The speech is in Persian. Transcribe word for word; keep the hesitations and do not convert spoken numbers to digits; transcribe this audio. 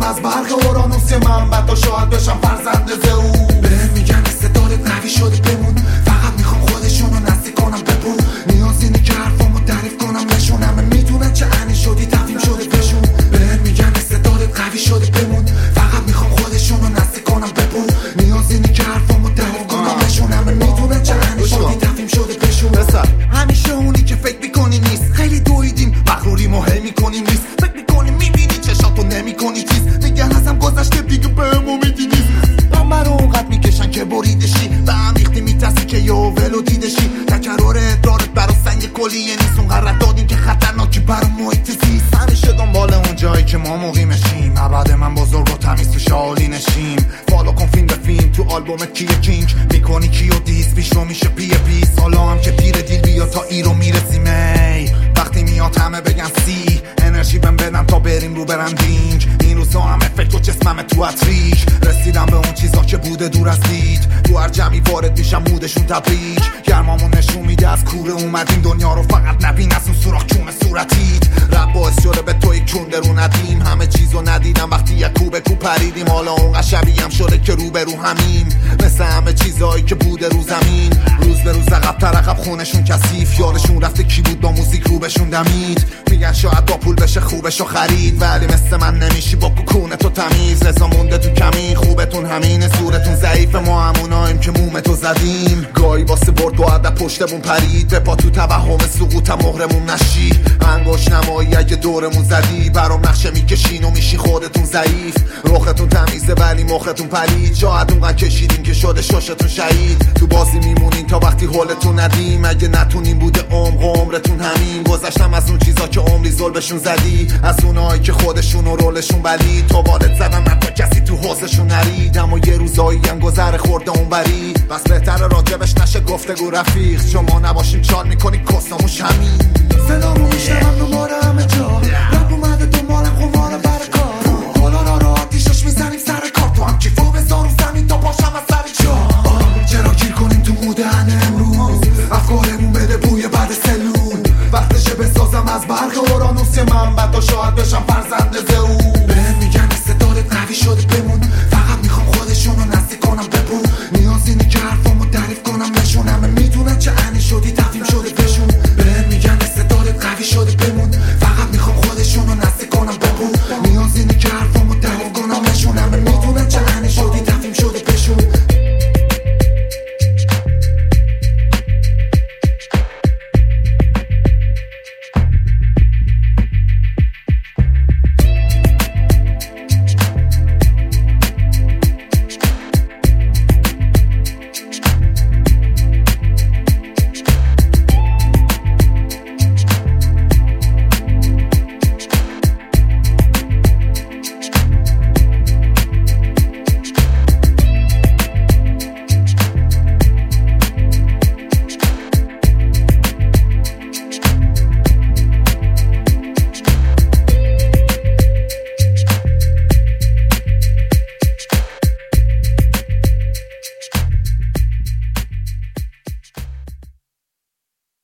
از برق اورانوس منبع تا شاید بشم فرزند زئوس. بهم میگن استعدادت قوی شده بمون، فقط میخوام خودشونو نزدیک کنم ببون. نیازی اینه که حرفامو تعریف کنم نشونم، میدونن چه عنی شدی تفهیم شده بشون. بهم میگن استعدادت قوی شده بمون، فقط میخوام خودشونو نزدیک کنم ببون. نیازی اینه که حرفامو تعریف کنم نشونم، میدونن چه عنی شدی تفهیم شده بشون. همیشه اونی که فکر میکنی نیست، خیلی دویدیم مغروری مهم میکنیم نیست. فکر میکنی میبینی چشاتو نمیکنی چیز، میگن ازم گذشته دیگه بهم امیدی نیست. من برو اونقدر میکشن که بریدشی، به هم ریختی میترسی که یه ولو دیدشی. تکرار ادرارت برا سنگ کلیه نیست، اونقدر رد دادیم که خطرناکی برا محیط زیست. همیشه دنبال اون جایی که ما مقیمشیم، ابد من بزرگ و تمیز تو شالی نشیم. فالو کن فیلم به فیلم تو آلبومت کیه کینگ، میکنی کیو دیس پیش رو میشه پیه پیس. حالا هم که پیر دیل بیا تا ای رو میرسیم ای، وقتی میاد همه بگن سی انرژی بهم بدن تا بریم رو برندینگ. این روزا هم افکت و جسمم تو اتریک، رسیدم به اون چیزا که بوده دور از دید. تو هر جمعی وارد میشم مودشون تبریک، گرمامون نشون میده از کوره اومدیم دنیا رو فقط نبین از اون سوراخ کون صورتیت. رب باعث شده به توی کون درون ندیم، همه چیزو ندیدم وقتی یک کوبه کو پریدیم. حالا اون شبیه هم شده که رو به رو همیم، مثل همه چیزایی که بوده رو زمین. روز به روز عقب تر عقب خونشون کثیف، یادشون رفته کی بود با موزیک رو بهشون دمید. میگن شاید با پول بشه خوبشو خرید، ولی مثل من نمیشی با کوکونه تو تمیز. رضا مونده تو کمین، خوبتون همینه زورتون ضعیف، ما هموناییم که مومتو زدیم. گاهی واسه برد و عدد پشتمون پرید، به پا تو توهم سقوط مهرمون نشی. انگوش نمایی اگه دورمون زدی، برام نقشه میکشین و میشی خودتون ضعیف. رختون تمیزه ولی مختون پلید، شاید اونقدر کشیدین که شده ششتون شهید. تو بازی میمونین تا وقتی حالتون ندیم، اگه نتونین بوده عمق و عمرتون همین. گذشتم از اون چیزا که عمری ظلمشون زدی، از اونایی که خودشون و رولشون بلی. تا والد زدن حتی کسی تو حوزشون نرید، اما یه روزایی هم گذر خورده اون بری. بس بهتره راجبش نشه گفتگو رفیق، چون ما نباشیم چال میکنی کسناموش همین. صدامو میشنم دوباره همه جا،